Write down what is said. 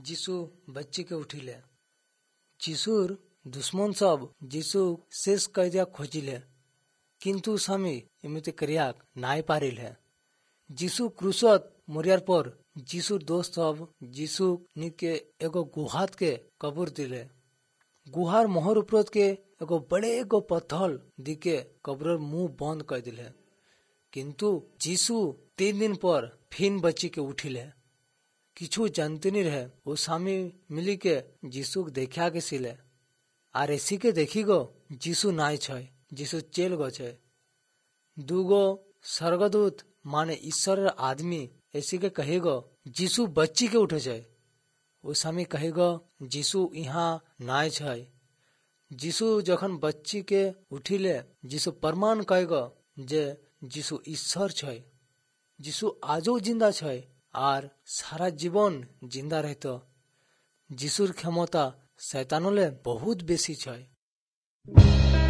जीशु बच्ची के उठिले। जीशुर दुश्मन सब जीशु शेष कैदिया खोजिले किंतु स्वामी एमती करिया नाई पारिले। जीशु क्रूसत मरियार पर जीशुर दोस्त सब जीशु निके एगो गुहात के कब्र दिले। गुहार मोहर उपरोत के एगो बड़े एगो पत्थर दिके कब्र मुंह बंद कर दिले। किंतु जीशु 3 दिन पर फिर बच्ची के उठिले। किछु जानते नहीं रहे वो स्वामी मिली के जीशु देखा के सिले आर ऐसी के देखी गो जीशु नाई छे, जीशु चेल गो छे। दूगो स्वर्गदूत माने ईश्वर आदमी ऐसी के कहेगो जीशु बच्ची के उठे छे। वो स्वामी कहेगो जीशु यहाँ नाई छे। जीशु जखन बच्ची के उठिले जीशु प्रमाण कहेगो जे जीशु ईश्वर छे। जीशु आजो जिंदा छे आर सारा जीवन जिंदा रहतो। जीशुर क्षमता शैतानोले बहुत बेसी छे।